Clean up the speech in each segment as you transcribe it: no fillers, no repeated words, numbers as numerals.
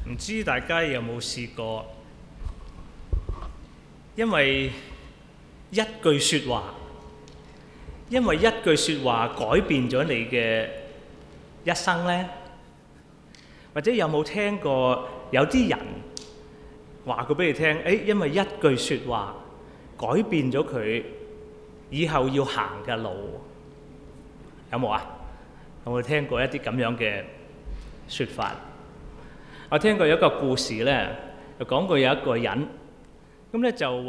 唔知大家有冇試過，因為一句説話，改變咗你嘅一生呢？或者有冇聽過有啲人話過俾你聽，因為一句説話改變咗佢以後要行嘅路，有冇啊？有冇聽過一啲咁樣嘅説法？我聽過有一個故事咧，就講過有一個人，咁咧就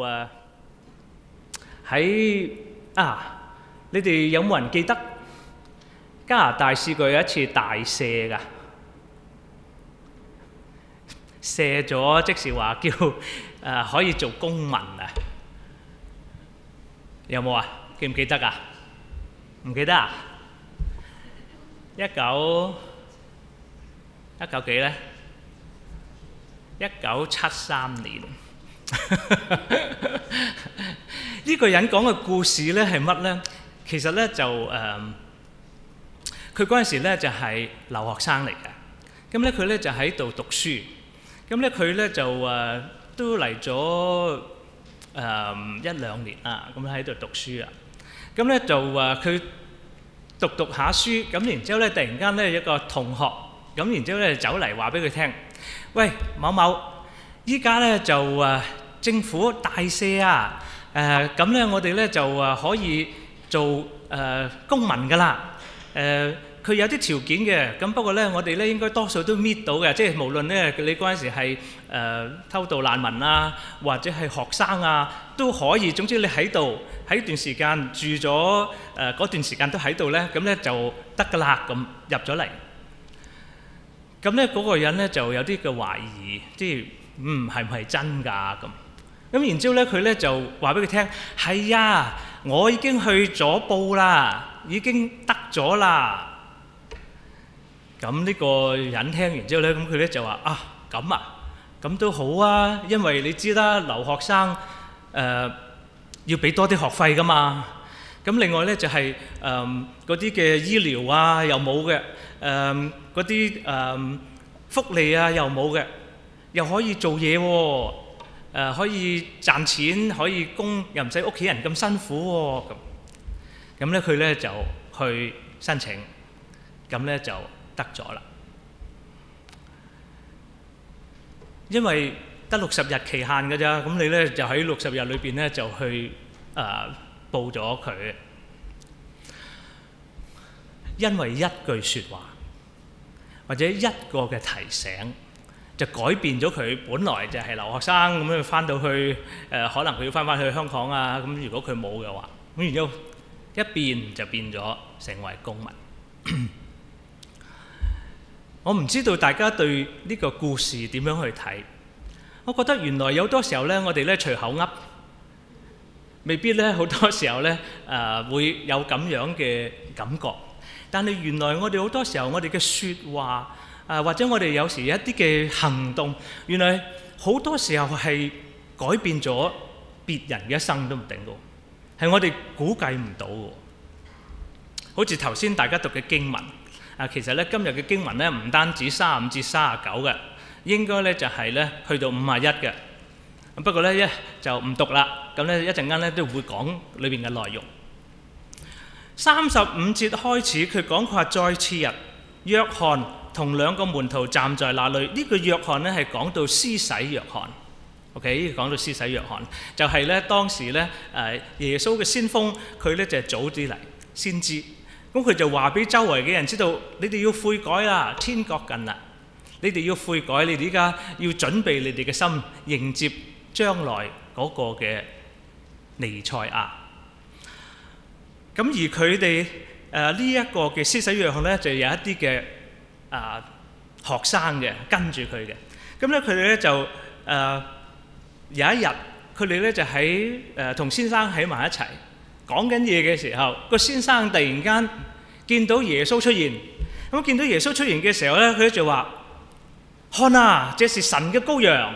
你哋有冇人記得加拿大試過有一次大赦㗎？赦咗即是話叫可以做公民啊？有冇啊？記唔記得啊？唔記得啊？19幾咧？1973年。呢個人講嘅故事咧係乜咧？其實咧就佢嗰陣時咧就係留學生嚟嘅。咁咧佢咧就喺度讀書。咁咧佢咧就都嚟咗1-2年啦。咁喺度讀書啊。咁咧就佢讀下書，咁然之後咧突然間咧一個同學，咁然之後咧走嚟話俾佢聽：喂，某某，依家咧就政府大赦啊！咁咧我哋咧就可以做公民噶啦。佢有啲條件嘅，咁不過咧我哋咧應該多數都搣到嘅，即係無論咧你嗰陣時係偷渡難民啊，或者係學生啊，都可以。總之你喺度喺段時間住咗嗰段時間都喺度咧，咁咧就得噶啦。咁入咗嚟，咁咧嗰個人咧就有啲嘅懷疑，即係係唔係真㗎咁然之後咧佢咧就話俾佢聽：係啊，我已經去咗報啦，已經得咗啦。咁呢個人聽完之後咧，咁佢咧就話：咁都好啊，因為你知啦，留學生要俾多啲學費㗎嘛。咁另外咧就係嗰啲嘅醫療啊又冇嘅，嗰啲福利啊又冇嘅，又可以做嘢喎，可以賺錢，可以供，又唔使屋企人咁辛苦喎。咁咧佢咧就去申請，咁咧就得咗啦。因為得60日期限㗎咋，咁你咧就喺60日裏邊咧就去報咗佢。因為一句説話或者一個嘅提醒，就改變咗佢本來就係留學生咁樣翻到去可能佢要翻去香港啊。咁如果佢冇嘅話，咁然之後一變就變咗成為公民。我唔知道大家對呢個故事點樣去睇？我覺得原來有多時候咧，我哋咧隨口噏，未必咧好多時候咧會有咁樣嘅感覺。但係原來我哋好多時候，我哋嘅説話或者我哋有時一啲嘅行動，原來好多時候係改變咗別人嘅一生都唔定嘅，係我哋估計唔到嘅。好似頭先大家讀嘅經文。其實咧今日嘅經文咧唔單止35至39嘅，應該咧就係咧去到51嘅。不過咧就唔讀啦。咁咧一陣間咧都會講裏邊嘅內容。35節開始，佢講話再次日，約翰同2個門徒站在那裏。呢個約翰咧係講到施洗約翰。OK， 講到施洗約翰，就係咧當時咧耶穌嘅先鋒，佢咧就係早啲嚟先知。咁佢就話俾周圍嘅人知道，你哋要悔改啦，天國近啦，你哋要悔改，你哋依家要準備你哋嘅心，迎接將來嗰個嘅彌賽亞。咁而佢哋呢一個嘅施洗約翰咧，就有一啲嘅學生嘅跟住佢嘅。咁咧佢哋咧就有一日，佢哋咧就喺同先生喺埋一齊。講緊嘢嘅時候，個先生突然間見到耶穌出現，咁見到耶穌出現嘅時候咧，佢就話：看啊，這是神嘅羔羊。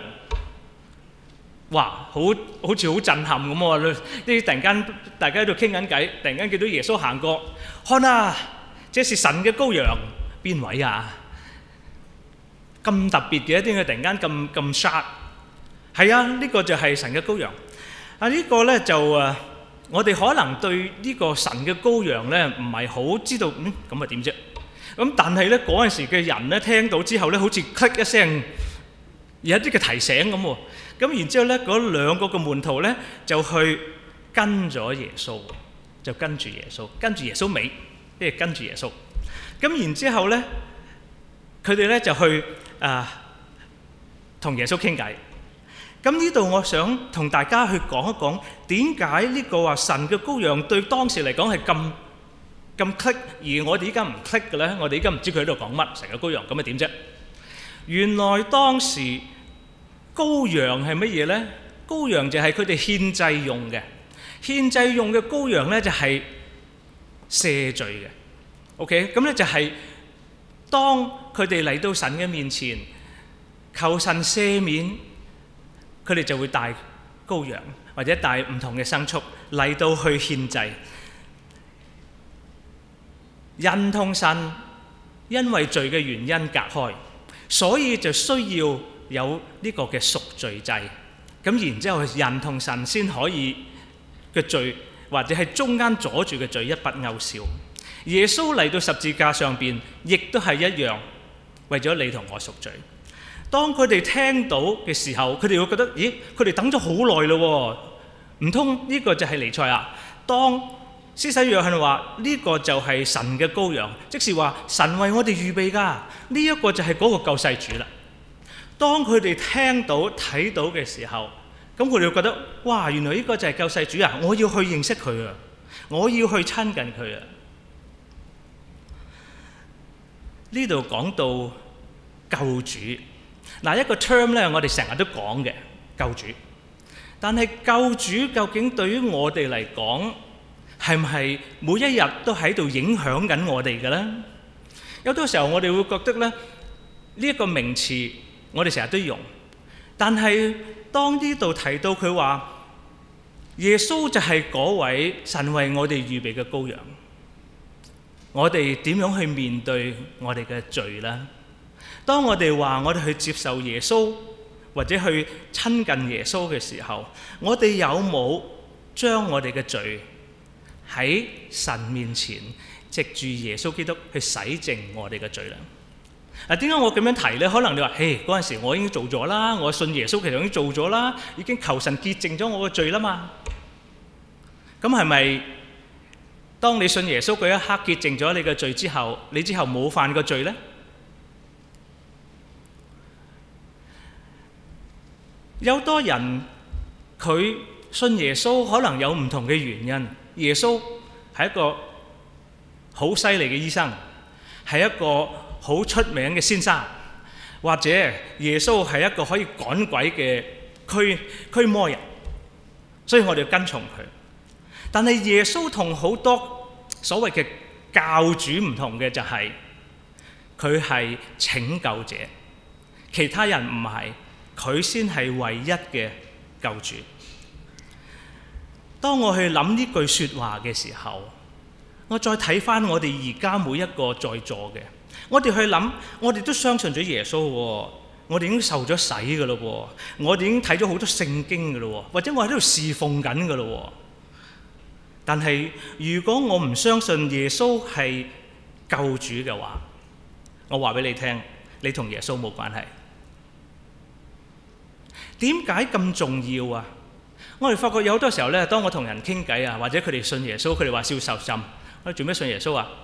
哇，好似好震撼咁喎！突然間大家喺度傾緊偈，突然間見到耶穌行過，看啊，這是神嘅羔羊，邊位啊？ 咁特別嘅，點解突然間咁 sharp？ 係啊，呢個就係神嘅羔羊。呢個咧就我哋可能對呢個神嘅羔羊咧唔係好知道，咁啊點啫？咁但係咧嗰陣時嘅人咧聽到之後咧，好似 click 一聲，有一啲嘅提醒咁喎。咁然之後咧，嗰兩個嘅門徒咧就去跟咗耶穌，就跟住耶穌，跟住耶穌尾，即係跟住耶穌。咁然之後咧，佢哋咧就去同耶穌傾偈。咁呢度我想同大家去講一講點解呢個話神嘅羔羊對當時嚟講係咁 click， 而我哋依家唔 click 嘅咧，我哋依家唔知佢喺度講乜，神嘅羔羊咁咪點啫？原來當時羔羊係乜嘢咧？羔羊就係佢哋獻祭用嘅，獻祭用嘅羔羊咧就係赦罪嘅。OK， 咁咧就係當佢哋嚟到神嘅面前求神赦免，佢哋就會帶羔羊或者帶唔同嘅牲畜嚟到去獻祭。人同神因為罪嘅原因隔開，所以就需要有呢個嘅贖罪祭。咁然之後人同神先可以嘅罪或者係中間阻住嘅罪一筆勾銷。耶穌嚟到十字架上邊，亦都係一樣，為咗你同我贖罪。當佢哋聽到嘅時候，佢哋會覺得，咦？佢哋等咗好耐咯，唔通呢個就係彌賽亞？當施洗約翰話呢個就係神嘅羔羊，即是話神為我哋預備㗎，呢一個就係嗰個救世主啦。當佢哋聽到睇到嘅時候，咁佢哋會覺得，哇！原來呢個就係救世主啊！我要去認識佢啊，我要去親近佢啊。呢度講到救主。嗱，一個 term 咧，我哋成日都講嘅救主，但係救主究竟對於我哋嚟講，係唔係每一日都喺度影響緊我哋嘅咧？有好多時候我哋會覺得咧，呢一個名詞我哋成日都用，但係當呢度提到佢話耶穌就係嗰位神為我哋預備嘅羔羊，我哋點樣去面對我哋嘅罪咧？當我哋話我哋去接受耶穌或者去親近耶穌嘅時候，我哋有冇將我哋嘅罪喺神面前藉住耶穌基督去洗淨我哋嘅罪咧？點解我咁樣提呢？可能你話，嗰陣時我已經做咗啦，我信耶穌其實已經做咗啦，已經求神潔淨咗我嘅罪啦嘛。咁係咪當你信耶穌嗰一刻潔淨咗你嘅罪之後，你之後冇犯過罪呢？有多人佢信耶穌可能有唔同嘅原因。耶穌係一個好犀利嘅醫生，係一個好出名嘅先生，或者耶穌係一個可以趕鬼嘅驅魔人，所以我哋要跟從佢。但係耶穌同好多所謂嘅教主唔同嘅就係佢係拯救者，其他人唔係。佢先係唯一嘅救主。當我去諗呢句説話嘅時候，我再睇翻我哋而家每一個在座嘅，我哋去諗，我哋都相信咗耶穌喎，我哋已經受咗洗㗎咯喎，我哋已經睇咗好多聖經㗎咯喎，或者我喺度侍奉緊㗎咯喎。但係如果我唔相信耶穌係救主嘅話，我話俾你聽，你同耶穌冇關係。點解咁重要啊？我哋發覺有好多時候咧，當我同人傾偈啊，或者佢哋信耶穌，佢哋話要受浸，我哋做咩信耶穌啊？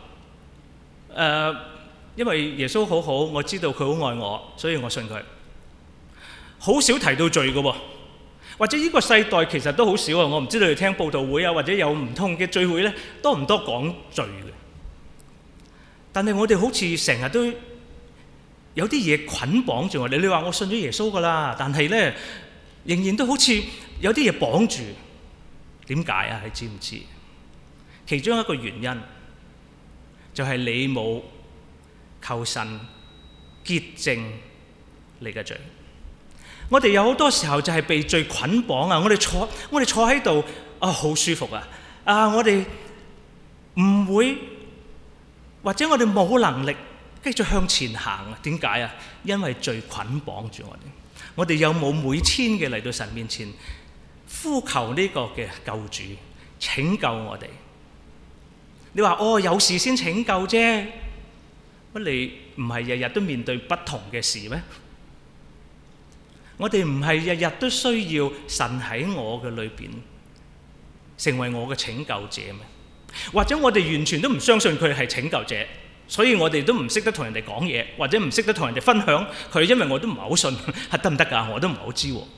因為耶穌好好，我知道佢好愛我，所以我信佢。好少提到罪㗎喎，或者呢個世代其實都好少啊。我唔知道你聽佈道會啊，或者有唔同嘅聚會咧，多唔多講罪嘅？但係我哋好似成日都有啲嘢捆綁住我哋。你話我信咗耶穌㗎啦，但係咧仍然都好似有啲嘢綁住。點解啊？你知唔知？其中一個原因就係你冇求神潔淨你嘅罪。我哋有好多時候就係被罪捆綁啊！我哋坐喺度啊，好舒服啊！我哋唔會或者我哋冇能力繼續向前行啊！點解啊？因為罪捆綁住我哋。我哋有冇每天嘅嚟到神面前呼求呢個嘅救主拯救我哋？你話有事先拯救啫，乜你唔係日日都面對不同嘅事咩？我哋唔係日日都需要神喺我嘅裏邊成為我嘅拯救者咩？或者我哋完全都唔相信佢係拯救者，所以我哋都唔識得同人哋講嘢，或者唔識得同人哋分享佢，因為我都唔係好信，係得唔得㗎？我都唔係好知喎。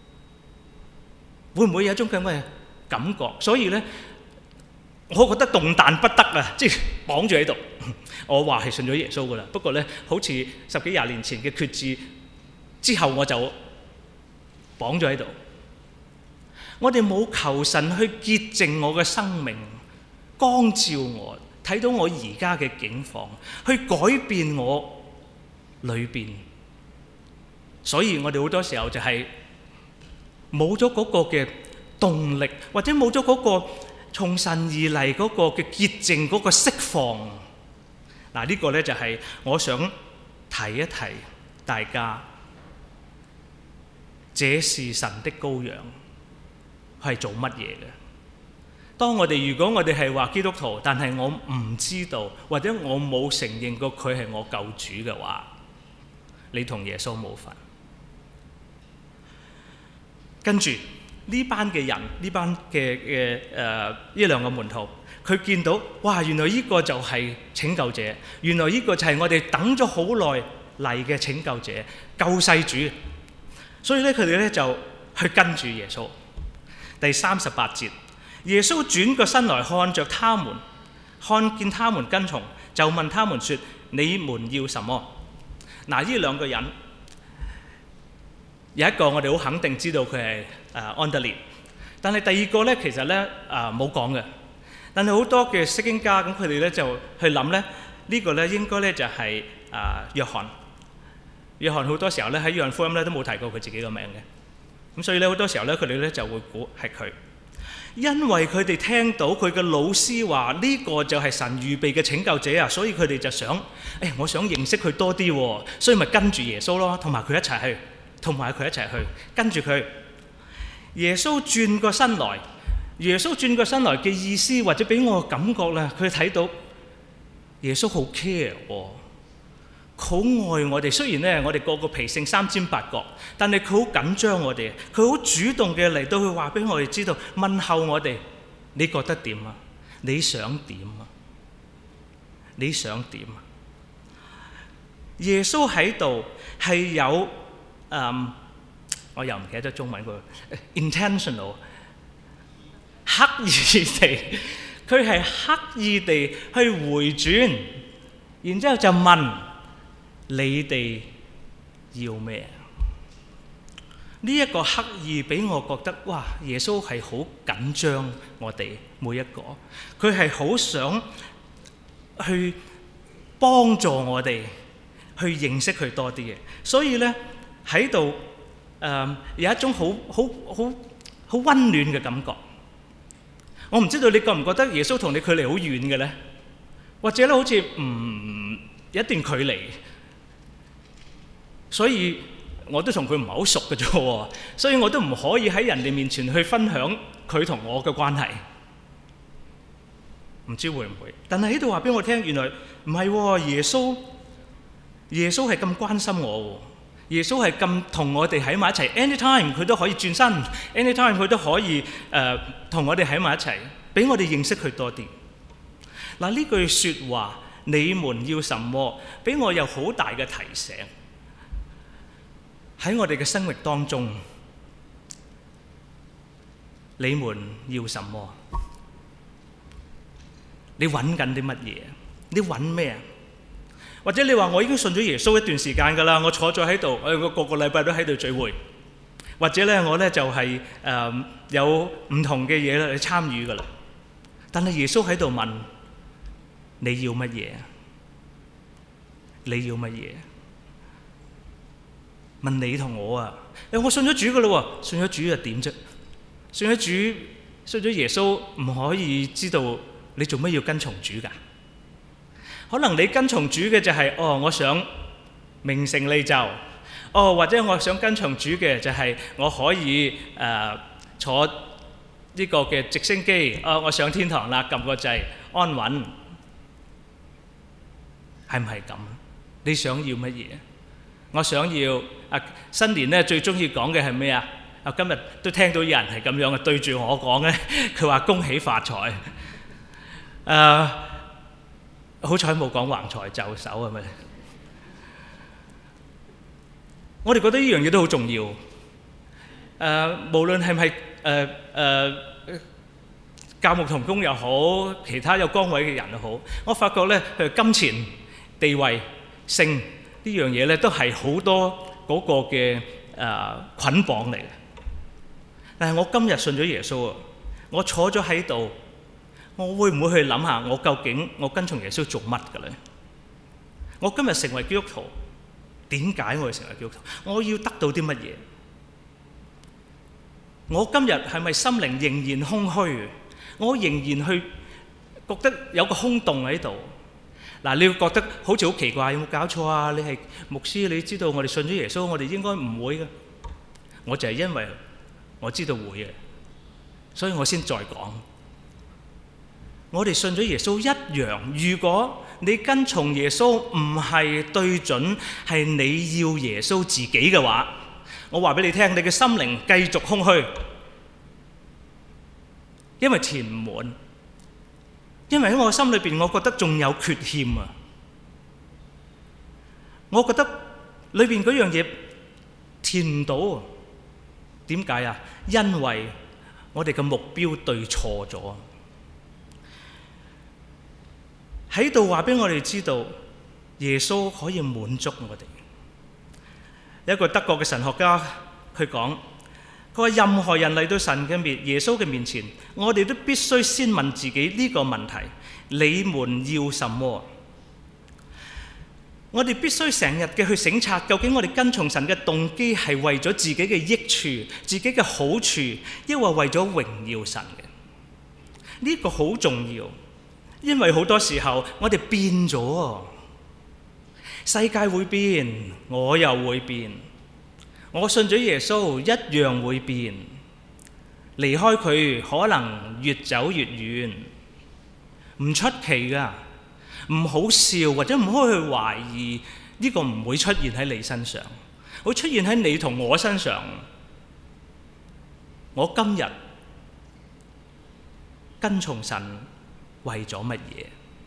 會唔會有一種咁嘅感覺？所以咧，我覺得動彈不得啊！即係綁住喺度。我話係信咗耶穌㗎啦，不過咧，好似10幾20年前嘅決志之後，我就綁咗喺度。我哋冇求神去潔淨我嘅生命，光照我，睇到我而家嘅境況，去改變我裏邊。所以我哋好多時候就係冇咗嗰個嘅動力，或者冇咗嗰個從神而嚟嗰個嘅潔淨，嗰個釋放。嗱，呢個咧就係我想提一提大家，這是神的羔羊係做乜嘢嘅？當如果我哋係話基督徒，但係我唔知道，或者我冇承認過佢係我救主嘅話，你同耶穌冇份。跟住呢班嘅人，呢班嘅呢兩個門徒，佢見到哇，原來呢個就係拯救者，原來呢個就係我哋等咗好耐嚟嘅拯救者、救世主。所以咧，佢哋咧就去跟住耶穌。第38節，耶穌轉個身來看着他們，看見他們跟從，就問他們說：你們要什麼？嗱，呢兩個人有一個我哋好肯定知道佢係安德烈，但係第二個咧其實咧冇講嘅。但係好多嘅釋經家咁佢哋咧就去諗咧，呢個咧應該咧就係約翰。約翰好多時候咧喺約翰福音咧都冇提過佢自己個名嘅，咁所以咧好多時候咧佢哋咧就會估係佢，因為佢哋聽到佢嘅老師話呢個就係神預備嘅拯救者啊，所以佢哋就想，我想認識佢多啲喎，所以咪跟住耶穌咯，同埋佢一齊去，跟住佢。耶穌轉個身來嘅意思，或者俾我感覺咧，佢睇到耶穌好 care 喎。好愛我哋，雖然咧我哋個個脾性三尖八角，但係佢好緊張我哋，佢好主動嘅嚟到去話俾我哋知道，問候我哋，你覺得點啊？你想點啊？你想點啊？耶穌喺度係有我又唔記得咗中文個 intentional， 刻意地，佢係刻意地去回轉，然之後就問。你哋要咩？呢一個刻意俾我覺得，哇！耶穌係好緊張我哋每一個，佢係好想去幫助我哋去認識佢多啲嘅。所以咧喺度有一種好溫暖嘅感覺。我唔知道你覺唔覺得耶穌同你距離好遠嘅咧？或者咧好似唔有一段距離。所以我都同佢唔係好熟嘅啫，所以我都唔可以喺人哋面前去分享佢同我嘅關係，唔知會唔會？但係喺度話俾我聽，原來唔係喎，耶穌係咁關心我，耶穌係咁同我哋喺埋一齊 ，anytime 佢都可以轉身 ，anytime 佢都可以同我哋喺埋一齊，俾我哋認識佢多啲。嗱，呢句説話，你們要什麼？俾我有好大嘅提醒。喺我哋嘅生活當中，你們要什麼？你揾緊啲乜嘢？你揾咩啊？或者你話我已經信咗耶穌一段時間㗎啦，我坐咗喺度，我個個禮拜都喺度聚會，或者咧我咧就係有唔同嘅嘢去參與㗎啦。但係耶穌喺度問你要乜嘢？你要乜嘢？問你同我啊！我信咗主噶啦喎，信咗主又點啫？信咗耶穌唔可以知道你做乜要跟從主噶？ 可能你跟從主嘅就係我想名成利就，或者我想跟從主嘅就係我可以坐呢個嘅直升機，我上天堂啦，撳個掣安穩，係唔係咁？你想要乜嘢？我想要新年咧最中意講嘅係咩啊？今日都聽到有人係咁樣嘅對住我講咧，佢話恭喜發財。好彩冇講橫財就手係咪？我哋覺得呢樣嘢都好重要。無論係唔係教牧同工又好，其他有崗位嘅人又好，我發覺咧，金錢、地位、性呢樣嘢咧，都係好多嗰個嘅捆綁嚟嘅。但係我今日信咗耶穌啊，我坐咗喺度，我會唔會去諗下我究竟我跟從耶穌做乜嘅咧？我今日成為基督徒，點解我要成為基督徒？我要得到啲乜嘢？我今日係咪心靈仍然空虛？我仍然去覺得有個空洞喺度。嗱，你會覺得好似好奇怪，有冇搞錯啊？你係牧師，你知道我哋信咗耶穌，我哋應該唔會嘅。我就係因為我知道會嘅，所以我先再講。我哋信咗耶穌一樣，如果你跟從耶穌唔係對準係你要耶穌自己嘅話，我話俾你聽，你嘅心靈繼續空虛，因為填唔滿，因為喺我心裏邊，我覺得仲有缺陷啊！我覺得裏邊嗰樣嘢填唔到，點解啊？因為我哋嘅目標對錯咗。喺度話俾我哋知道，耶穌可以滿足我哋。有一個德國嘅神學家，佢講：佢話任何人嚟到神嘅耶穌嘅面前，我哋都必須先問自己呢個問題：你們要什麼？我哋必須成日嘅去省察，究竟我哋跟從神嘅動機係為咗自己嘅益處、自己嘅好處，抑或為咗榮耀神嘅？呢個好重要。因為好多時候我哋變咗，世界會變，我又會變。我信咗耶穌一樣會變，離開佢可能越走越遠，唔出奇㗎，唔好笑或者唔好去懷疑，呢個唔會出現喺你身上，會出現喺你同我身上。我今日跟從神為咗乜嘢？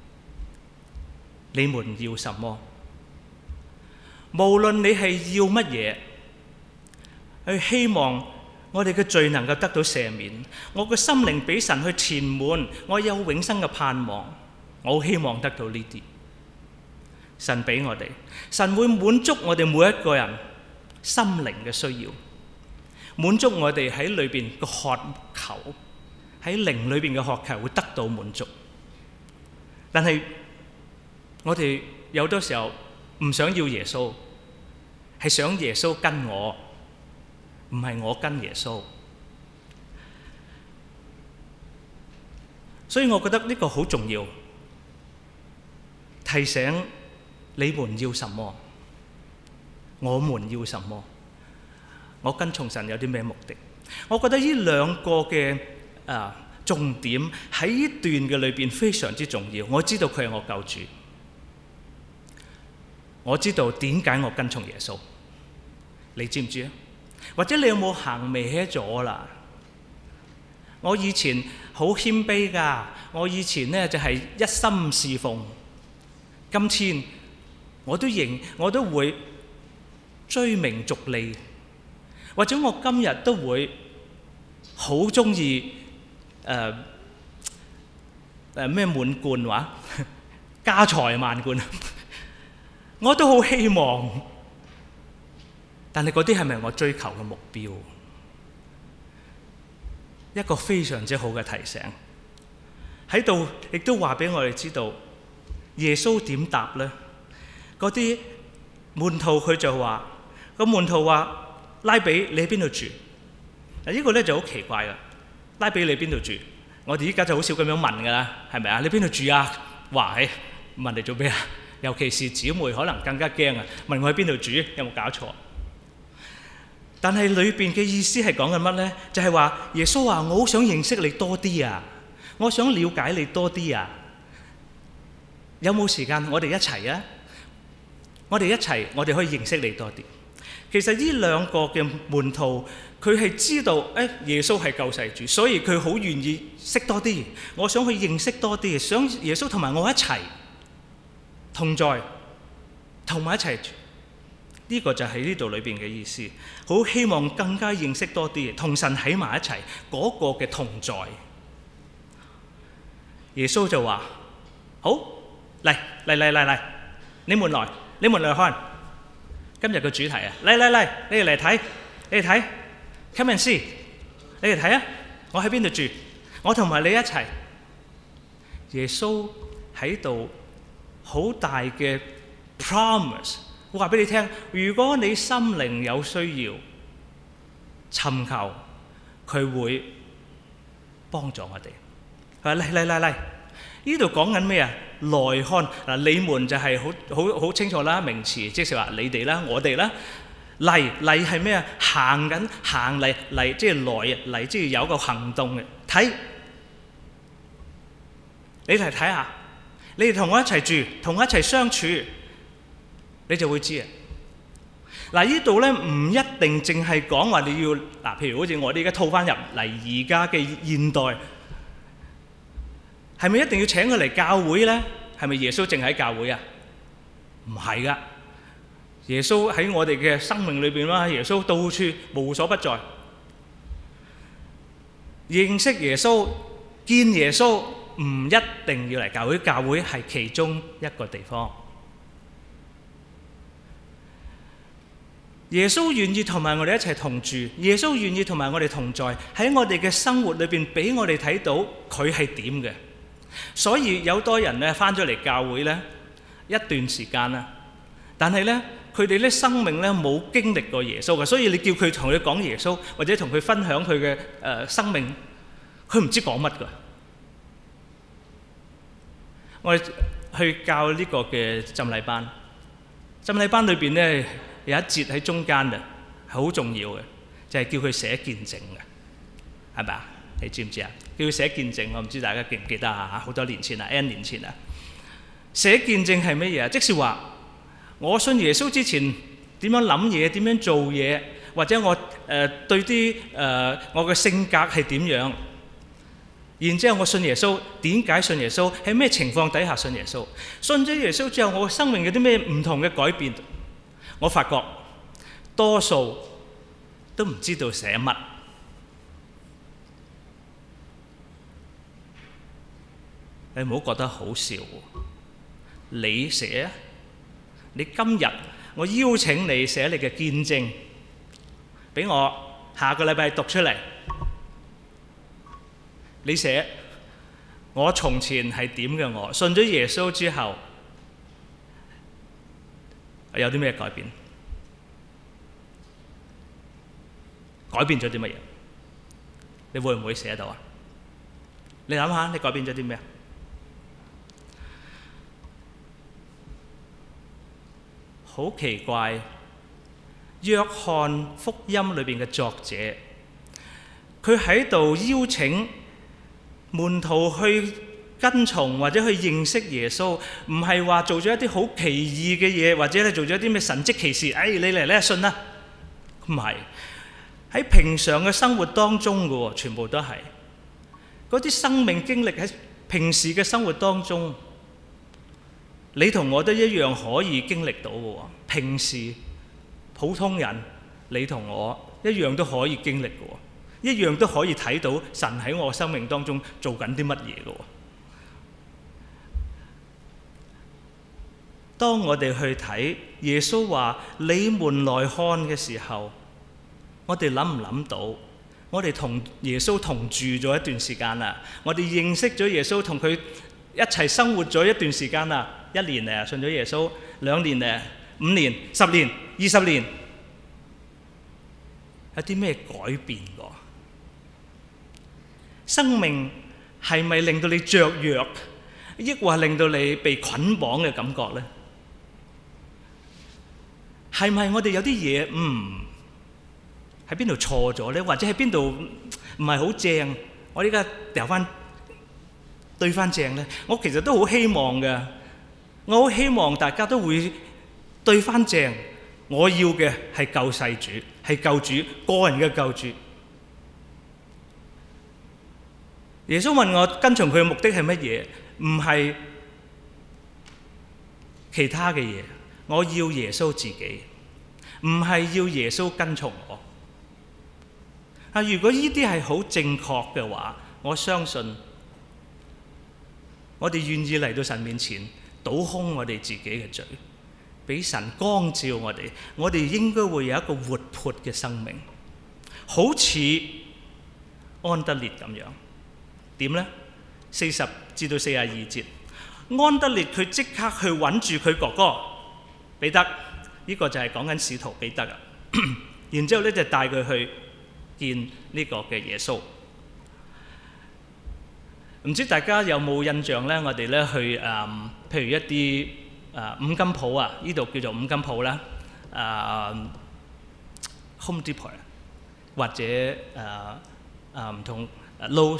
你們要什麼？無論你係要乜嘢，去希望我哋嘅罪能夠得到赦免，我嘅心靈俾神去填滿，我有永生嘅盼望，我好希望得到呢啲。神俾我哋，神會滿足我哋每一個人心靈嘅需要，滿足我哋喺裏邊嘅渴求，喺靈裏邊嘅渴求會得到滿足。但係我哋有多時候唔想要耶穌，係想耶穌跟我，唔係我跟耶穌。所以我覺得呢個好重要，提醒你們要什麼，我們要什麼，我跟從神有啲咩目的？我覺得呢兩個嘅重點喺呢段嘅裏邊非常之重要。我知道佢係我救主，我知道點解我跟從耶穌。你知唔知啊？或者你有冇行歪咗啦？我以前好謙卑㗎，我以前呢就係一心侍奉。今天我都會追名逐利，或者我今日都會好鍾意咩滿貫話，家財萬貫，我都好希望，但係嗰啲係咪我追求嘅目標？一個非常之好嘅提醒，喺度亦都話俾我哋知道，耶穌點答呢？嗰啲門徒佢就話，個門徒話：拉比，你喺邊度住？嗱，呢個咧就好奇怪噶。拉比，你邊度住？我哋依家就好少咁樣問噶啦，係咪啊？你邊度住啊？哇， 問你做咩啊？尤其是姊妹可能更加驚啊！問我喺邊度住，有冇搞錯？但係裏邊嘅意思係講緊乜呢？就係話耶穌話：我好想認識你多啲啊！我想了解你多啲啊！有冇時間我哋一齊啊？我哋一齊，我哋可以認識你多啲。其實呢兩個嘅門徒，佢係知道耶穌係救世主，所以佢好願意識多啲。我想去認識多啲，想耶穌同埋我一齊同在，同埋一齊住。呢個就係呢度裏邊嘅意思。好希望更加認識多啲，同神喺埋一齊嗰個嘅同在。耶穌就話：好，嚟，你們來看今日嘅主題啊！嚟，你哋嚟睇 ，come and see， 你哋睇啊！我喺邊度住？我同埋你一齊。耶穌喺度好大嘅 promise， 我話俾你聽，如果你心靈有需要尋求，佢會幫助我哋。佢話嚟，呢度講緊咩啊？來看嗱，你們就係好清楚啦，名詞即係話你哋啦，我哋啦。嚟係咩啊？行嚟，即係嚟，即係有個行動嘅。睇，你嚟睇下，你哋同我一齊住，同我一齊相處，你就會知啊。嗱，呢度咧唔一定淨係講話你要嗱，譬如好似我哋而家套翻入嚟而家嘅現代。係咪一定要請佢嚟教會呢？係咪耶穌淨喺教會啊？唔係噶，耶穌喺我哋嘅生命裏邊啦，耶穌到處無所不在。認識耶穌、見耶穌唔一定要嚟教會，教會係其中一個地方。耶穌願意同埋我哋一齊同住，耶穌願意同埋我哋同在，喺我哋嘅生活裏邊俾我哋睇到佢係點嘅。所以有多人咧翻咗嚟教會咧一段時間啦，但係咧佢哋咧生命咧冇經歷過耶穌嘅，所以你叫佢同佢講耶穌，或者同佢分享佢嘅生命，佢唔知講乜㗎。我哋去教呢個嘅浸禮班，浸禮班裏邊咧有一節喺中間嘅，係好重要嘅，就係叫佢寫見證嘅，係咪啊？你知唔知啊？叫佢寫見證，我唔知大家記唔記得啊？好多年前啊 ，N 年前啊，寫見證係乜嘢啊？即是話我信耶穌之前點樣諗嘢，點樣做嘢，或者我對啲我嘅性格係點樣，然之後我信耶穌，點解信耶穌？喺咩情況底下信耶穌？信咗耶穌之後，我嘅生命有啲咩唔同嘅改變？我發覺多數都唔知道寫乜。你唔好覺得好笑喎，你寫啊！你今日我邀請你寫你嘅見證，俾我下個禮拜讀出嚟。你寫我從前係點嘅，我信咗耶穌之後有啲咩改變？改變咗啲乜嘢？你會唔會寫到啊？你諗下，你改變咗啲咩？好奇怪，約翰福音裏邊嘅作者，佢喺度邀請門徒去跟從或者去認識耶穌，唔係話做咗一啲好奇異嘅嘢，或者咧做咗啲咩神蹟奇事，你嚟信啦，唔係，喺平常嘅生活當中嘅喎，全部都係嗰啲生命經歷喺平時嘅生活當中。你同我都一樣可以經歷到嘅喎，平時普通人，你同我一樣都可以經歷嘅喎，一樣都可以睇到神喺我生命當中做緊啲乜嘢嘅喎。當我哋去睇耶穌話你們來看嘅時候，我哋諗唔諗到？我哋同耶穌同住咗一段時間啦，我哋認識咗耶穌，同佢一齊生活咗一段時間啦。1年嚟信咗耶穌，2年嚟，5年、10年、20年，有啲咩改變過？生命係咪令到你雀躍？ 抑或令到你被捆綁嘅感覺呢？係咪我哋有啲嘢喺邊度錯咗呢？或者喺邊度唔係好正？我依家掉翻對翻正呢？我其實都好希望嘅，我好希望大家都會對翻正。我要嘅係救世主，係救主，個人嘅救主。耶穌問我跟從佢嘅目的係乜嘢？唔係其他嘅嘢，我要耶穌自己，唔係要耶穌跟從我。如果呢啲係好正確嘅話，我相信我哋願意嚟到神面前倒空我哋自己嘅罪，俾神光照我哋，我哋應該會有一個活潑嘅生命，好似安德烈咁樣。點呢？40至到42節，安德烈佢即刻去揾住佢哥哥彼得，呢個就係講緊使徒彼得啊。然之後咧就帶佢去見呢個嘅耶穌。唔知大家有冇印象咧？我哋咧去譬如一啲五金鋪啊，呢度叫做五金鋪啦，Home Depot 或者唔同Lowe's。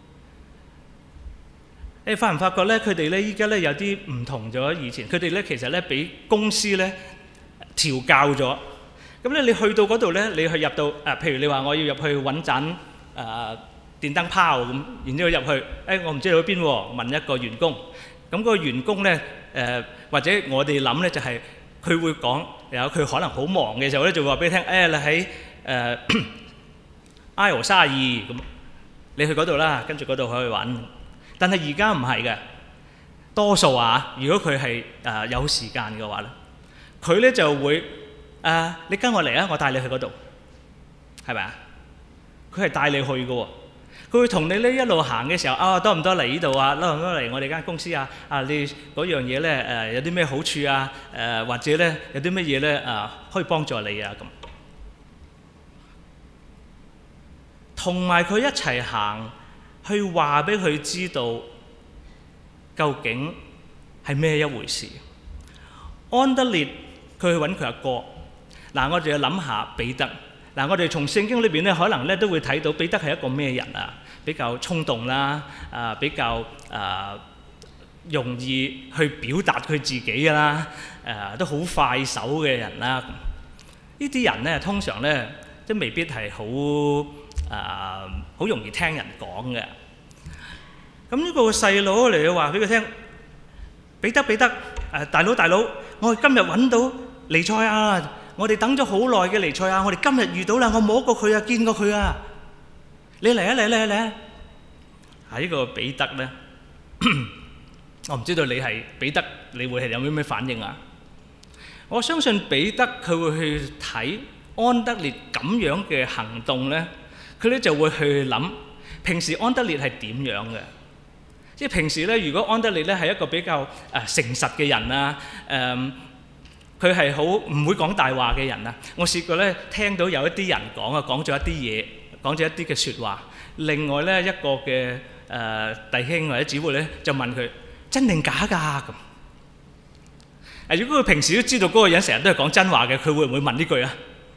你發唔發覺咧？佢哋咧依家咧有啲唔同咗以前。佢哋咧其實咧俾公司咧調教咗。咁咧你去到嗰度咧，你去入到譬如你話我要入去揾盞電燈泡咁，然之後入去，我唔知你去邊喎，問一個員工。咁嗰個員工咧或者我哋諗咧就係佢會講，有佢可能好忙嘅時候咧就會話俾你聽，你喺aisle 32咁，你去嗰度啦，跟住嗰度可以揾。但係而家唔係嘅，多數如果佢係有時間嘅話咧，佢咧就會你跟我嚟啊，我帶你去嗰度，係咪啊？佢係帶你去嘅喎，佢會同你呢一路行嘅時候，多唔多嚟呢度啊？多唔多嚟我哋間公司啊？你嗰樣嘢咧有啲咩好處啊？或者咧有啲乜嘢咧可以幫助你啊咁，同埋佢一齊行。去話俾佢知道究竟係咩一回事。安德烈佢去揾佢阿哥，我哋要諗下彼得。我哋從聖經裏邊咧，可能咧都會睇到彼得係一個咩人啊？比較衝動啦，比較容易去表達佢自己㗎啦，都好快手嘅人啦。呢啲人咧通常咧都未必係好容易聽人講嘅。咁呢個細佬嚟話俾佢聽，彼得，大佬，我哋今日揾到彌賽亞，我哋等咗好耐嘅彌賽亞，我哋今日遇到啦，我摸過佢啊，見過佢啊，你嚟啊！呢個彼得咧，我唔知道你係彼得，你會係有咩反應啊？我相信彼得佢會去睇安德烈咁樣嘅行動咧。佢咧就會去諗，平時安德烈係點樣嘅？即係平時咧，如果安德烈咧係一個比較誠實嘅人啊，佢係好唔會講大話嘅人啊。我試過咧聽到有一啲人講咗一啲嘢，講咗一啲嘅説話。另外咧一個嘅弟兄或者姊妹咧就問佢真定假㗎咁。如果佢平時都知道嗰個人成日都係講真話嘅，佢會唔會問呢句啊？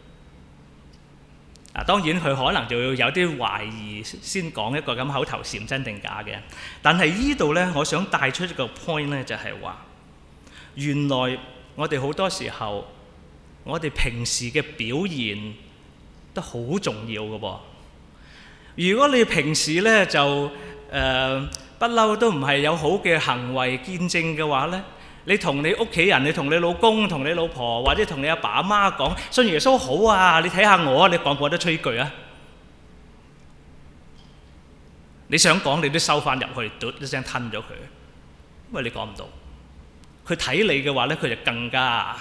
當然佢可能就要有啲懷疑先講一個咁口頭禪真定假嘅。但係呢度咧，我想帶出一個 point 咧，就係話原來我哋好多時候，我哋平時嘅表現都好重要嘅噃。如果你平時咧就不嬲都唔係有好嘅行為見證嘅話咧，你同你屋企人，你同你老公、同你老婆或者同你阿爸阿媽講信耶穌好啊，你睇下我，你講唔講得出一句啊？你想講你都收翻入去，嘟一聲吞咗佢，因為你講唔到。佢睇你嘅話咧，佢就更加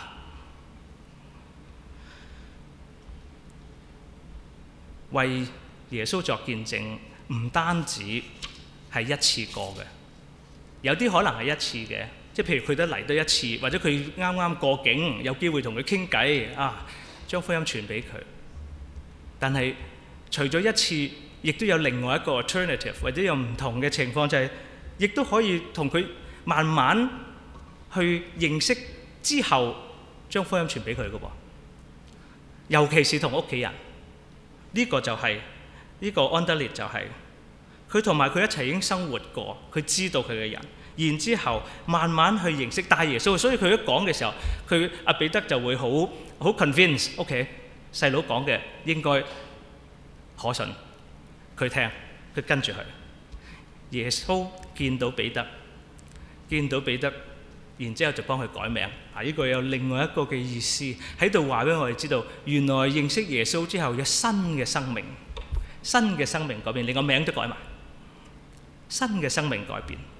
為耶穌作見證，唔單止係一次過嘅，有啲可能係一次嘅。即係譬如佢都嚟多一次，或者佢啱啱過境，有機會同佢傾偈將福音傳俾佢。但係除咗一次，亦都有另外一個 alternative，或者有唔同嘅情況，就係亦都可以同佢慢慢去認識之後，將福音傳俾佢嘅喎。尤其是同屋企人，呢個就係呢個安德烈就係佢同埋佢一齊已經生活過，佢知道佢嘅人，然之後慢慢去認識大耶穌。所以佢一講嘅時候，阿彼得就會好 convince，OK， 細佬講嘅應該可信，佢聽，佢跟住佢。耶穌見到彼得，然之後就幫佢改名。呢個有另外一個嘅意思喺度話俾我哋知道，原來認識耶穌之後有新嘅生命改變，連個名都改埋，新嘅生命改變。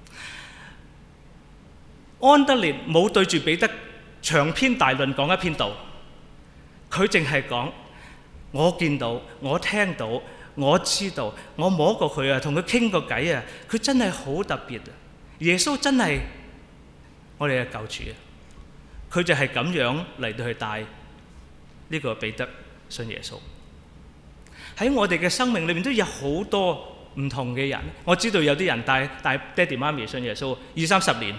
安德烈冇對住彼得長篇大論講一篇道，佢淨係講我見到，我聽到，我知道，我摸過佢啊，同佢傾過偈啊，佢真係好特別啊！耶穌真係我哋嘅救主啊！佢就係咁樣嚟到去帶呢個彼得信耶穌。喺我哋嘅生命裏面都有好多唔同嘅人，我知道有啲人帶爹哋媽咪信耶穌20-30年，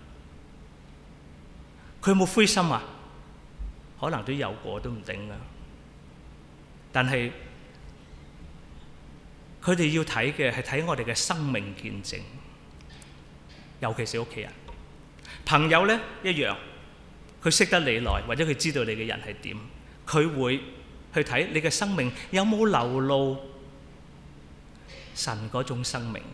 佢有冇灰心啊？可能都有過，都唔定啊。但係佢哋要睇嘅係睇我哋嘅生命見證，尤其是屋企人、朋友呢一樣，佢識得你耐，或者佢知道你嘅人係點，佢會去睇你嘅生命有冇流露神嗰種生命。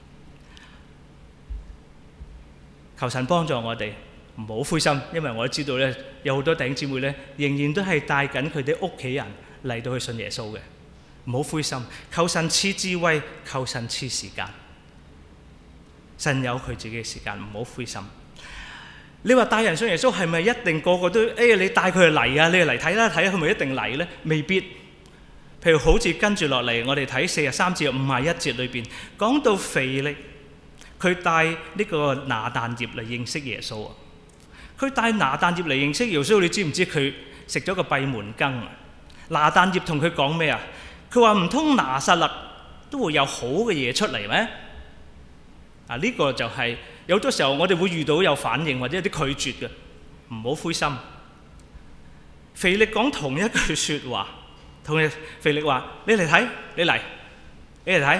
求神幫助我哋唔好灰心，因為我都知道咧，有好多弟兄姊妹咧，仍然都係帶緊佢哋屋企人嚟到去信耶穌嘅。唔好灰心，求神賜智慧，求神賜時間。神有佢自己嘅時間，唔好灰心。你話帶人信耶穌係咪一定個個都你帶佢嚟啊？你嚟睇啦，睇下佢咪一定嚟呢？未必。譬如好似跟住落嚟，我哋睇43至51節裏邊講到腓力，佢帶呢個拿但業嚟認識耶穌啊！佢帶拿但業嚟認識耶穌，你知唔知佢食咗個閉門羹啊？拿但業同佢講咩啊？佢話唔通拿撒勒都會有好嘅嘢出嚟咩？呢個就係有好多時候我哋會遇到有反應或者有啲拒絕嘅，唔好灰心。腓力講同一句説話，腓力話：你嚟睇，你嚟睇。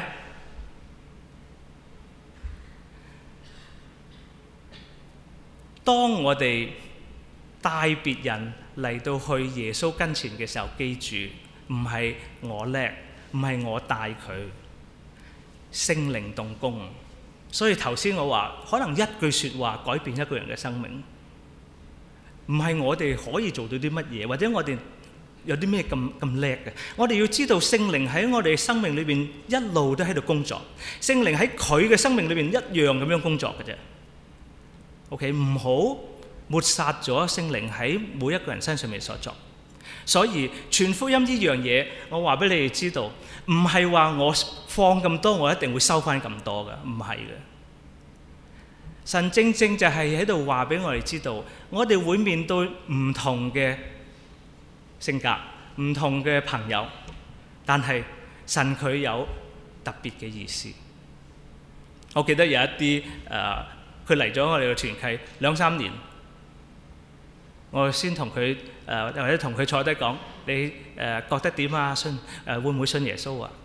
當我哋帶別人嚟到去耶穌跟前嘅時候，記住唔係我叻，唔係我帶佢，聖靈動工。所以頭先我話，可能一句説話改變一個人嘅生命，唔係我哋可以做到啲乜嘢，或者我哋有啲咩咁叻嘅。我哋要知道聖靈喺我哋生命裏邊一路都喺度工作，聖靈喺佢嘅生命裏邊一樣咁樣工作嘅啫。OK， 唔好抹殺咗聖靈喺每一個人身上面所作。所以傳福音呢樣嘢，我話俾你哋知道，唔係話我放咁多，我一定會收翻咁多嘅，唔係嘅。神正正就係喺度話俾我哋知道，我哋會面對唔同嘅性格、唔同嘅朋友，但係神佢有特別嘅意思。我記得有一啲佢嚟咗我哋嘅團契2-3年，我先同佢或者同佢坐低講，你覺得點啊？信會唔會信耶穌啊？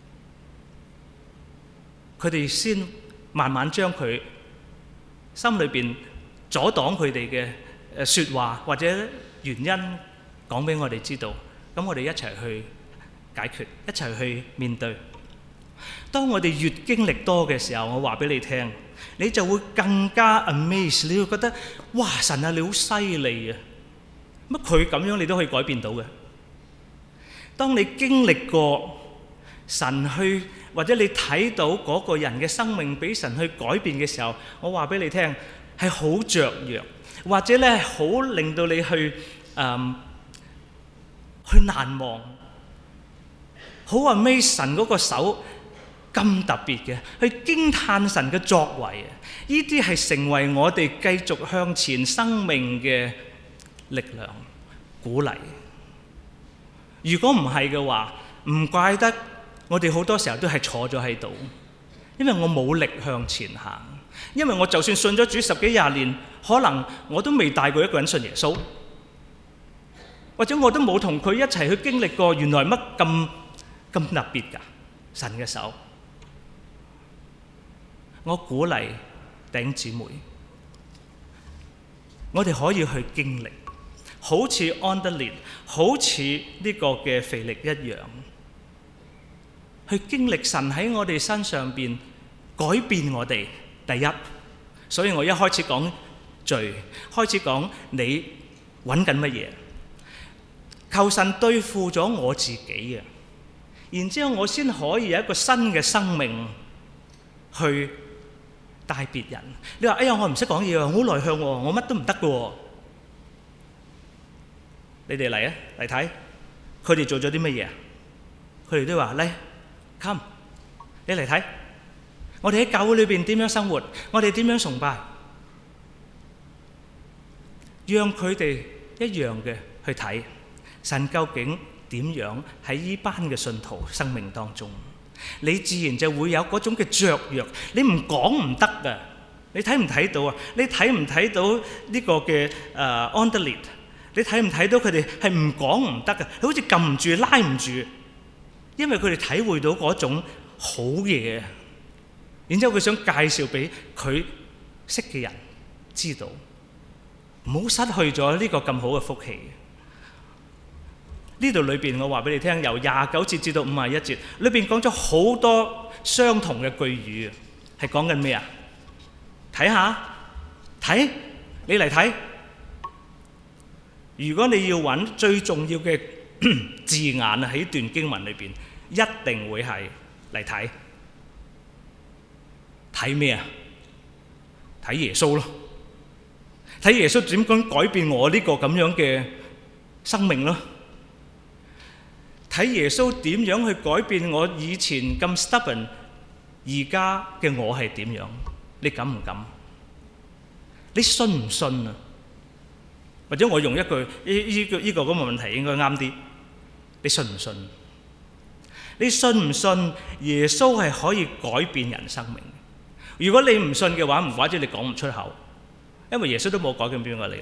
佢哋先慢慢將佢心裏邊阻擋佢哋嘅説話或者原因講俾我哋知道，咁我哋一齊去解決，一齊去面對。當我哋越經歷多嘅時候，我話俾你聽，你就會更加 amazed， 你會覺得哇，神啊，你好犀利啊！乜佢咁樣你都可以改變到嘅。當你經歷過神去，或者你睇到嗰個人嘅生命俾神去改變嘅時候，我話俾你聽係好雀躍，或者咧係好令到你去難忘，好 amazed 神嗰個手咁特別嘅，去驚嘆神嘅作為啊！呢啲係成為我哋繼續向前生命嘅力量、鼓勵。如果唔係嘅話，唔怪得我哋好多時候都係坐咗喺度，因為我冇力向前行。 因為我就算信咗主10幾20年，可能我都未帶過一個人信耶穌，或者我都冇同佢一齊去經歷過原來乜咁特別㗎神嘅手。我鼓勵弟兄姊妹，我哋可以去經歷，好似安德烈，好似呢個嘅腓力一樣，去經歷神喺我哋身上邊改變我哋。第一，所以我一開始講罪，開始講你揾緊乜嘢，求神對付咗我自己啊，然之後我先可以有一個新嘅生命去帶別人。你話哎呀，我唔識講嘢啊，我好內向喎，我乜都唔得嘅喎。你哋嚟啊，嚟睇佢哋做咗啲乜嘢？佢哋都話嚟 come， 你嚟睇我哋喺教會裏邊點樣生活，我哋點樣崇拜，讓佢哋一樣嘅去睇神究竟點樣喺呢班嘅信徒生命當中。你自然就會有嗰種嘅雀躍，你唔講唔得㗎。你睇唔睇到啊？你睇唔睇到呢個嘅安德烈？你睇唔睇到佢哋係唔講唔得㗎？好似撳唔住、拉唔住，因為佢哋體會到嗰種好嘢，然之後佢想介紹俾佢識嘅人知道，唔好失去咗呢個咁好嘅福氣。呢度裏邊我話俾你聽，由29節至到51節，裏邊講咗好多相同嘅句語，係講緊咩啊？睇下，睇，你嚟睇。如果你要揾最重要嘅字眼喺段經文裏邊，一定會係嚟睇。睇咩啊？睇耶穌咯，睇耶穌點樣改變我呢個咁樣嘅生命咯。睇耶穌點樣去改變我以前咁 stubborn， 而家嘅我係點樣？你敢唔敢？你信唔信啊？或者我用一句呢個咁嘅問題應該啱啲，你信唔信？你信唔信耶穌係可以改變人生命？如果你唔信嘅話，唔怪之你講唔出口，因為耶穌都冇改變邊個你。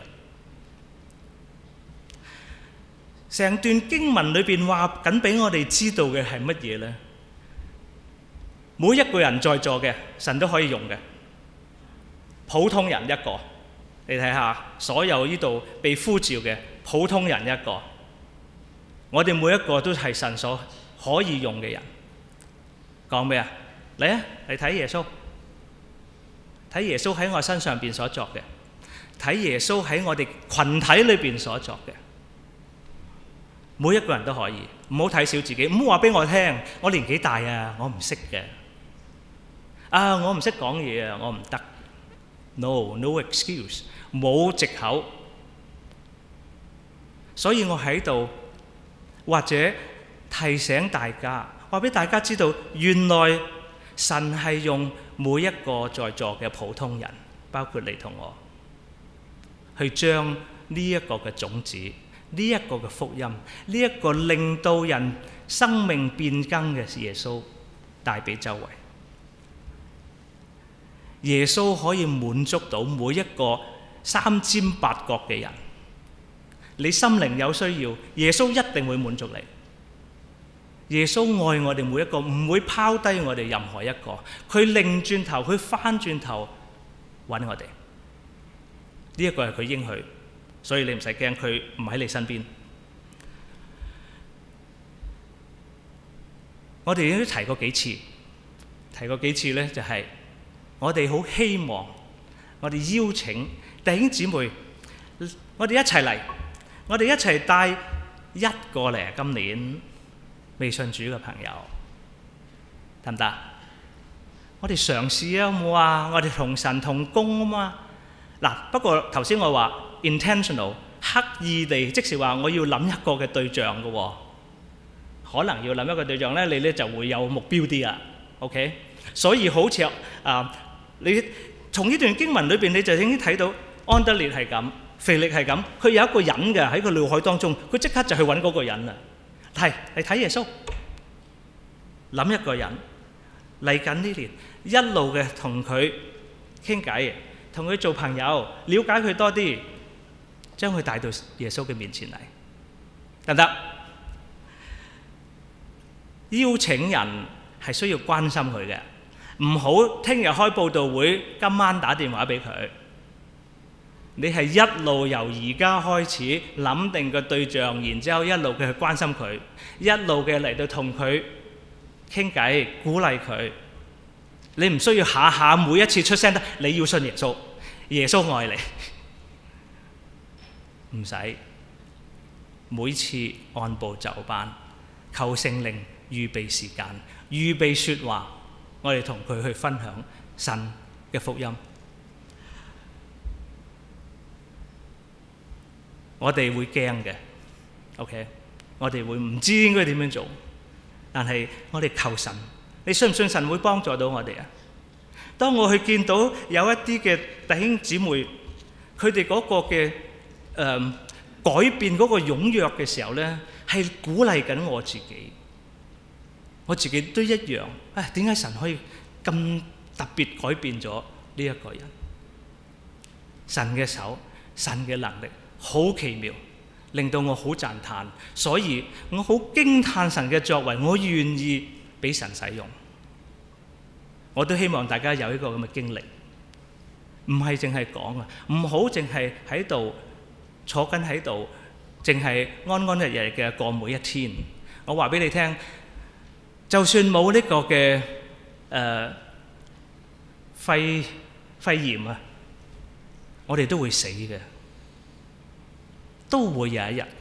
成段經文裏邊話緊俾我哋知道嘅係乜嘢呢？每一個人在座嘅神都可以用嘅，普通人一個。你睇下所有呢度被呼召嘅普通人一個，我哋每一個都係神所可以用嘅人。講咩啊？嚟啊，嚟睇耶穌，睇耶穌喺我身上邊所作嘅，睇耶穌喺我哋群體裏邊所作嘅。每一個人都可以，唔好睇小自己，唔好話俾我聽，我年紀大啊，我唔識嘅，我唔識講嘢啊，我唔得。No excuse， 冇藉口。所以我喺度或者提醒大家，話俾大家知道，原來神係用每一個在座嘅普通人，包括你同我，去將呢一個嘅種子，呢一個嘅福音，呢一個令到人生命變更嘅耶穌帶俾周圍。耶穌可以滿足到每一個三尖八角嘅人。你心靈有需要，耶穌一定會滿足你。耶穌愛我哋每一個，唔會拋低我哋任何一個。佢擰轉頭，佢翻轉頭揾我哋。呢一個係佢應許，所以你唔使驚，佢唔喺你身邊。我哋已經提過幾次呢，就係我哋好希望，我哋邀請弟兄姊妹，我哋一齊嚟，我哋一齊帶一個嚟今年未信主嘅朋友，得唔得？我哋嘗試啊，好冇啊？我哋同神同工啊嘛。嗱，不過頭先我話 intentional， 刻意地，即是話我要諗一個嘅對象嘅喎，可能要諗一個對象咧，你咧就會有目標啲啊。OK， 所以好似你從呢段經文裏邊，你就已經睇到安德烈係咁，腓力係咁，佢有一個人嘅喺個腦海當中，佢即刻就去揾嗰個人啦。係嚟睇耶穌，諗一個人嚟緊呢年，一路嘅同佢傾偈，同佢做朋友，了解佢多啲，將佢帶到耶穌嘅面前嚟，得唔得？邀請人係需要關心佢嘅，唔好聽日開佈道會，今晚打電話俾佢。你係一路由而家開始諗定個對象，然之後一路嘅去關心佢，一路嘅嚟到同佢傾偈，鼓勵佢。你唔需要下下每一次出聲得你要信耶穌，耶穌愛你，唔使每次按部就班，求聖靈預備時間，預備説話，我哋同佢去分享神嘅福音。我哋會驚嘅 ，OK？ 我哋會唔知應該點樣做，但係我哋求神。你信唔信神會幫助到我哋啊？當我去見到有一啲嘅弟兄姊妹，佢哋嗰個嘅改變嗰個踴躍嘅時候咧，係鼓勵緊我自己。我自己都一樣。點解神可以咁特別改變咗呢一個人？神嘅手，神嘅能力好奇妙，令到我好讚歎。所以我好驚歎神嘅作為，我願意俾神使用。我都希望大家有一個咁嘅經歷，唔係淨係講啊，唔好淨係喺度坐緊喺度，淨係安安逸逸嘅過每一天。我話俾你聽，就算冇呢個嘅肺炎啊，我哋都會死嘅，都會有一日嘅。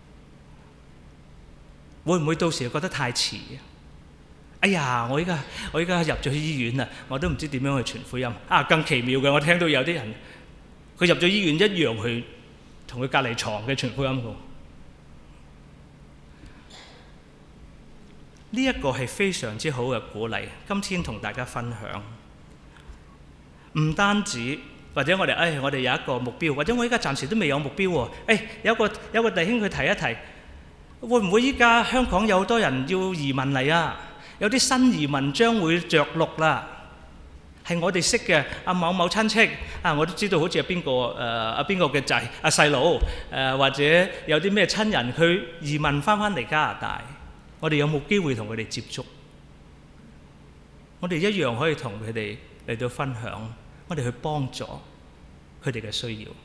會唔會到時覺得太遲？哎呀！我依家入咗醫院啦，我都唔知點樣去傳福音。更奇妙嘅，我聽到有啲人佢入咗醫院一樣去同佢隔離床嘅傳福音嘅。呢一個係非常之好嘅鼓勵。今天同大家分享，唔單止或者我哋有一個目標，或者我依家暫時都未有目標喎。有個弟兄佢提一提，會唔會依家香港有好多人要移民嚟啊？有啲新移民將會着陸啦，係我哋識嘅某某親戚我都知道，好似係邊個嘅仔細佬或者有啲咩親人佢移民翻嚟加拿大，我哋有冇機會同佢哋接觸？我哋一樣可以同佢哋嚟到分享，我哋去幫助佢哋嘅需要，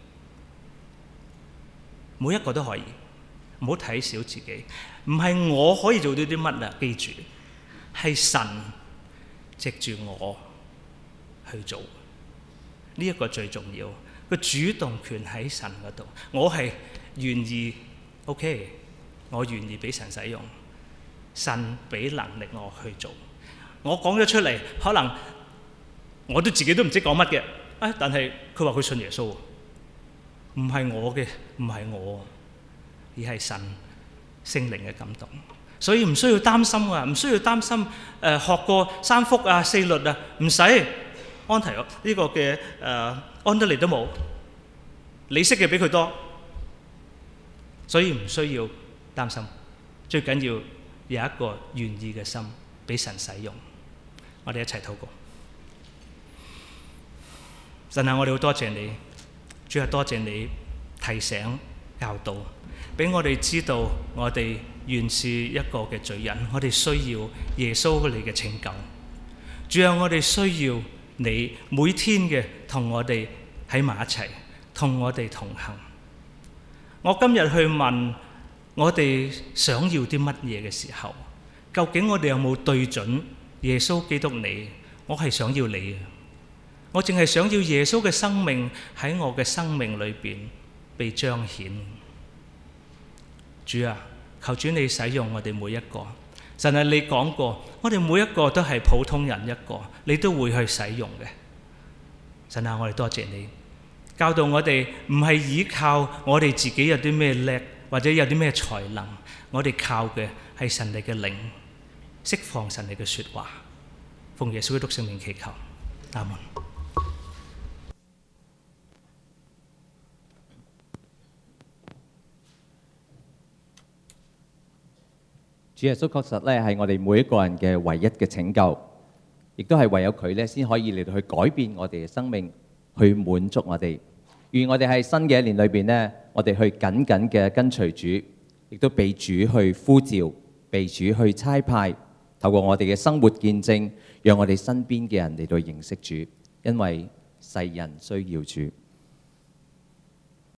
每一個都可以，唔好睇小自己，唔係我可以做到啲乜啊！記住。係神藉住我去做，呢一個最重要。個主動權喺神嗰度，我係願意 OK， 我願意俾神使用，神俾能力我去做。我講咗出嚟，可能我都自己都唔知講乜嘅，但係佢話佢信耶穌，唔係我嘅，唔係我，而係神聖靈嘅感動。所以唔需要擔心啊，唔需要擔心學過三福四律啊，唔使安提呢個嘅安德烈都冇，你識嘅比佢多，所以唔需要擔心。最緊要有一個願意嘅心，俾神使用。我哋一齊禱告。神啊，我哋好多謝你，主啊，多謝你提醒教導，俾我哋知道我哋原是一個嘅罪人，我哋需要耶穌你嘅拯救。主啊，我哋需要你每天嘅同我哋喺埋一齊，同我哋同行。我今日去問我哋想要啲乜嘢嘅時候，究竟我哋有冇對準耶穌基督你？我係想要你，我淨係想要耶穌嘅生命喺我嘅生命裏邊被彰顯。主啊，求主你使用我哋每一個。神啊，你講過，我哋每一個都係普通人一個，你都會去使用嘅。神啊，我哋多謝你，教導我哋唔係依靠我哋自己有啲咩叻，或者有啲咩才能，我哋靠嘅係神你嘅靈，釋放神你嘅說話。奉耶穌基督聖名祈求，阿門。 主耶穌確實咧係我哋每一個人嘅唯一嘅拯救。 亦都係唯有佢咧先可以嚟到去改變我哋嘅生命，去滿足我哋。願我哋喺新嘅一年裏邊呢，我哋去緊緊嘅跟隨主，亦都被主去呼召，被主去差派，透過我哋嘅生活見證，讓我哋身邊嘅人嚟到認識主，因為世人需要主。